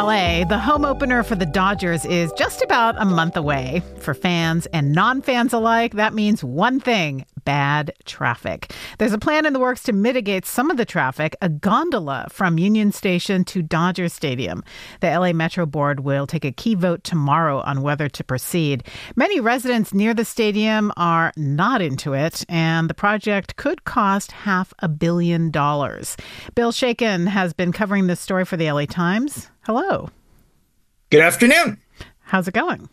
LA, the home opener for the Dodgers is just about a month away. For fans and non-fans alike, that means one thing: bad traffic. There's a plan in the works to mitigate some of the traffic, a gondola from Union Station to Dodger Stadium. The LA Metro Board will take a key vote tomorrow on whether to proceed. Many residents near the stadium are not into it, and the project could cost $500 million. Bill Shaken has been covering this story for the LA Times. Hello. Good afternoon. How's it going?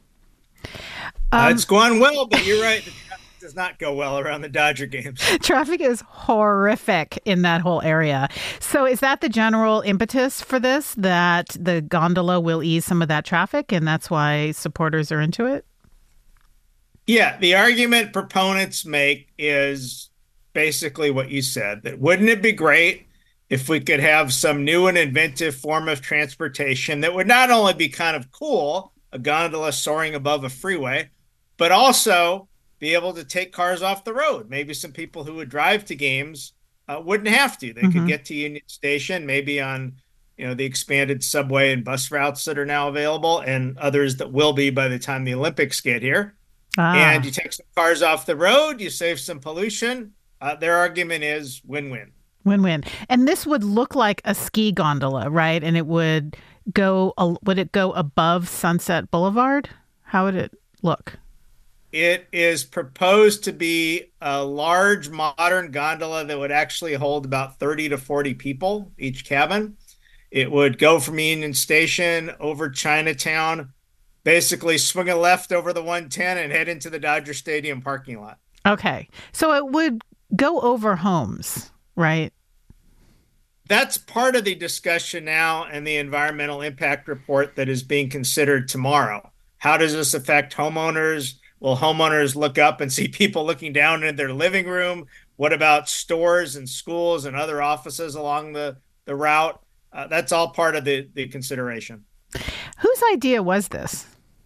It's going well, but you're right. The traffic does not go well around the Dodger games. Traffic is horrific in that whole area. So is that the general impetus for this, that the gondola will ease some of that traffic, and that's why supporters are into it? Yeah, the argument proponents make is basically what you said, that wouldn't it be great if we could have some new and inventive form of transportation that would not only be kind of cool, a gondola soaring above a freeway, but also be able to take cars off the road. Maybe some people who would drive to games wouldn't have to. They could get to Union Station, maybe on the expanded subway and bus routes that are now available, and others that will be by the time the Olympics get here. And you take some cars off the road, you save some pollution. Their argument is win-win. Win-win. And this would look like a ski gondola, right? And would it go above Sunset Boulevard? How would it look? It is proposed to be a large modern gondola that would actually hold about 30 to 40 people each cabin. It would go from Union Station over Chinatown, basically swing a left over the 110 and head into the Dodger Stadium parking lot. Okay. So it would go over homes, right? That's part of the discussion now and the environmental impact report that is being considered tomorrow. How does this affect homeowners? Will homeowners look up and see people looking down in their living room? What about stores and schools and other offices along the route? That's all part of the consideration. Whose idea was this?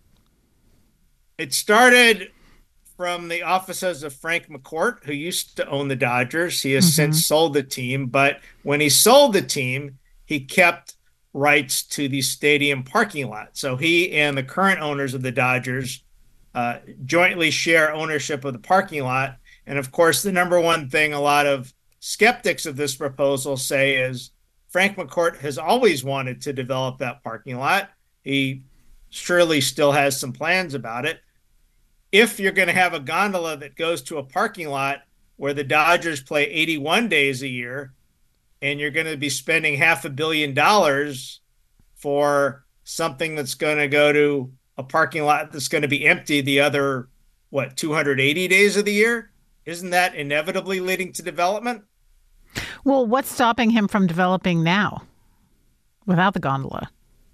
It started from the offices of Frank McCourt, who used to own the Dodgers. He has since sold the team, but when he sold the team, he kept rights to the stadium parking lot. So he and the current owners of the Dodgers jointly share ownership of the parking lot. And of course, the number one thing a lot of skeptics of this proposal say is Frank McCourt has always wanted to develop that parking lot. He surely still has some plans about it. If you're going to have a gondola that goes to a parking lot where the Dodgers play 81 days a year, and you're going to be spending $500 million for something that's going to go to a parking lot that's going to be empty the other, 280 days of the year, isn't that inevitably leading to development? Well, what's stopping him from developing now without the gondola?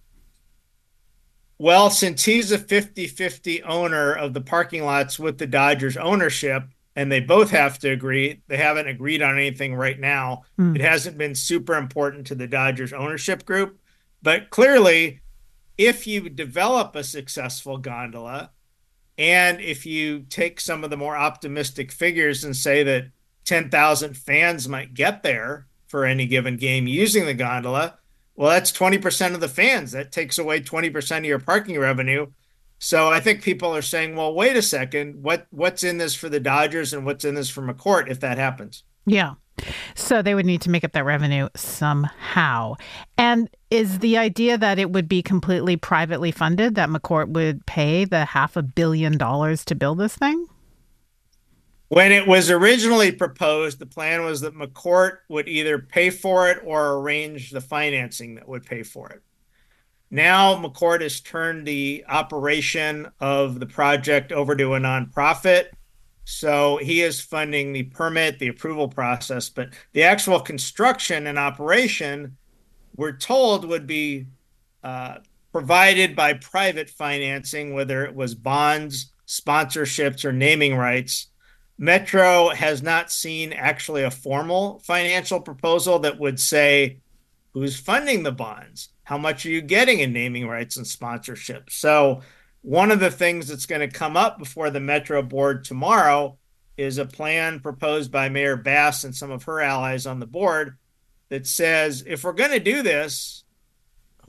Well, since he's a 50-50 owner of the parking lots with the Dodgers ownership, and they both have to agree, they haven't agreed on anything right now. It hasn't been super important to the Dodgers ownership group. But clearly, if you develop a successful gondola, and if you take some of the more optimistic figures and say that 10,000 fans might get there for any given game using the gondola, well, that's 20% of the fans. That takes away 20% of your parking revenue. So I think people are saying, well, wait a second, what's in this for the Dodgers and what's in this for McCourt if that happens? Yeah. So they would need to make up that revenue somehow. And is the idea that it would be completely privately funded, that McCourt would pay the $500 million to build this thing? When it was originally proposed, the plan was that McCourt would either pay for it or arrange the financing that would pay for it. Now, McCourt has turned the operation of the project over to a nonprofit. So he is funding the permit, the approval process, but the actual construction and operation, we're told, would be provided by private financing, whether it was bonds, sponsorships, or naming rights. Metro has not seen actually a formal financial proposal that would say who's funding the bonds, how much are you getting in naming rights and sponsorship. So one of the things that's going to come up before the Metro board tomorrow is a plan proposed by Mayor Bass and some of her allies on the board that says, if we're going to do this,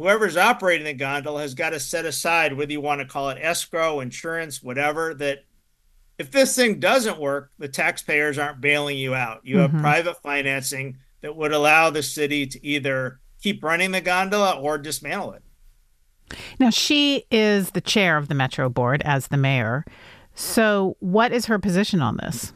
whoever's operating the gondola has got to set aside, whether you want to call it escrow, insurance, whatever, that if this thing doesn't work, the taxpayers aren't bailing you out. You have private financing that would allow the city to either keep running the gondola or dismantle it. Now, she is the chair of the Metro Board as the mayor. So what is her position on this?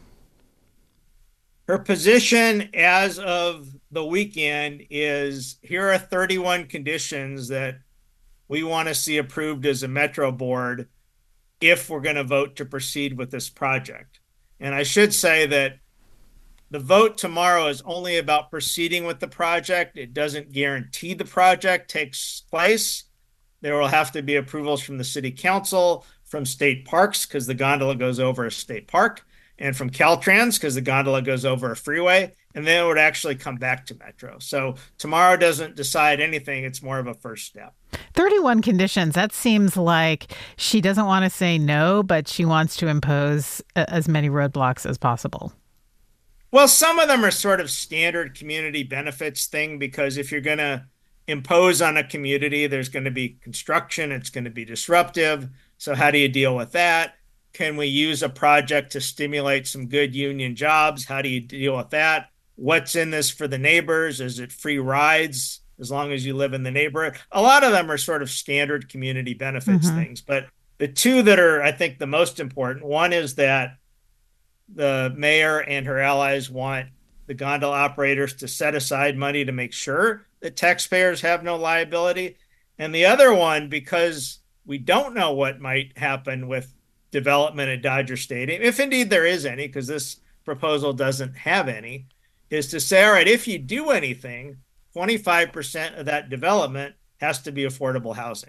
Her position as of the weekend is, here are 31 conditions that we want to see approved as a Metro Board if we're going to vote to proceed with this project. And I should say that the vote tomorrow is only about proceeding with the project. It doesn't guarantee the project takes place. There will have to be approvals from the city council, from state parks, because the gondola goes over a state park, and from Caltrans, because the gondola goes over a freeway, and then it would actually come back to Metro. So tomorrow doesn't decide anything. It's more of a first step. 31 conditions. That seems like she doesn't want to say no, but she wants to impose as many roadblocks as possible. Well, some of them are sort of standard community benefits thing, because if you're going to impose on a community, there's going to be construction. It's going to be disruptive. So how do you deal with that? Can we use a project to stimulate some good union jobs? How do you deal with that? What's in this for the neighbors? Is it free rides as long as you live in the neighborhood? A lot of them are sort of standard community benefits things. But the two that are, I think, the most important, one is that the mayor and her allies want the gondola operators to set aside money to make sure that taxpayers have no liability. And the other one, because we don't know what might happen with development at Dodger Stadium, if indeed there is any, because this proposal doesn't have any, is to say, all right, if you do anything, 25% of that development has to be affordable housing.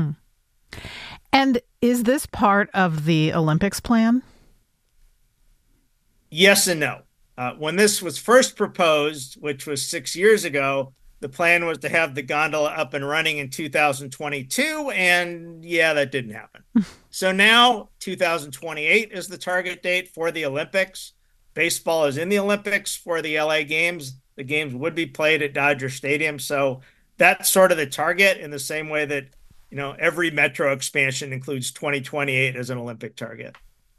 And is this part of the Olympics plan? Yes and no. When this was first proposed, which was 6 years ago, the plan was to have the gondola up and running in 2022. And yeah, that didn't happen. So now 2028 is the target date for the Olympics. Baseball is in the Olympics for the LA Games. The games would be played at Dodger Stadium. So that's sort of the target, in the same way that, you know, every metro expansion includes 2028 as an Olympic target.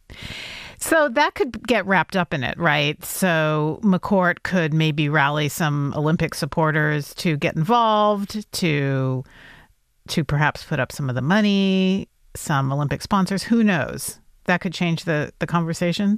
So that could get wrapped up in it, right? So McCourt could maybe rally some Olympic supporters to get involved, to perhaps put up some of the money, some Olympic sponsors. Who knows? That could change the conversation.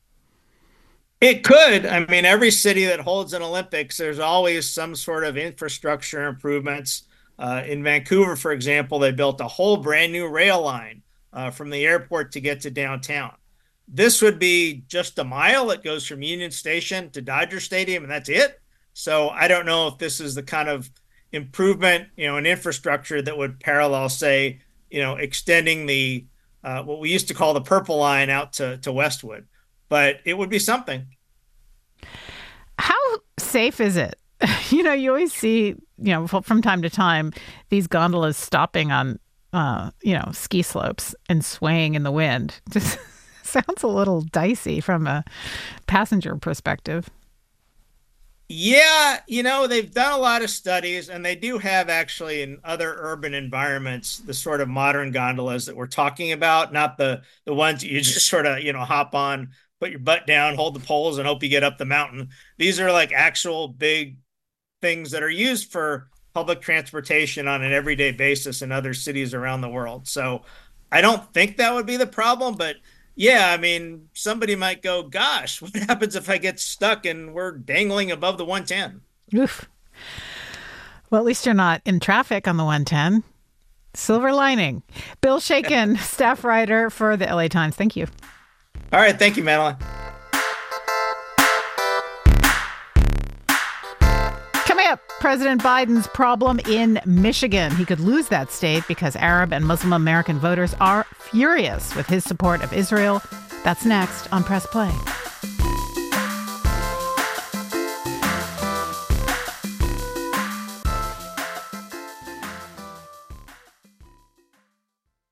It could. I mean, every city that holds an Olympics, there's always some sort of infrastructure improvements. In Vancouver, for example, they built a whole brand new rail line from the airport to get to downtown. This would be just a mile. It goes from Union Station to Dodger Stadium, and that's it. So I don't know if this is the kind of improvement, you know, in infrastructure that would parallel, say, you know, extending the what we used to call the Purple Line out to Westwood. But it would be something. How safe is it? You know, you always see, you know, from time to time, these gondolas stopping on, you know, ski slopes and swaying in the wind. Just sounds a little dicey from a passenger perspective. Yeah, you know, they've done a lot of studies, and they do have actually in other urban environments the sort of modern gondolas that we're talking about, not the ones you just sort of, you know, hop on, put your butt down, hold the poles, and hope you get up the mountain. These are like actual big things that are used for public transportation on an everyday basis in other cities around the world. So I don't think that would be the problem, but yeah, I mean, somebody might go, gosh, what happens if I get stuck and we're dangling above the 110? Oof. Well, at least you're not in traffic on the 110. Silver lining. Bill Shakin, staff writer for the LA Times. Thank you. All right. Thank you, Madeline. Coming up, President Biden's problem in Michigan. He could lose that state because Arab and Muslim American voters are furious with his support of Israel. That's next on Press Play.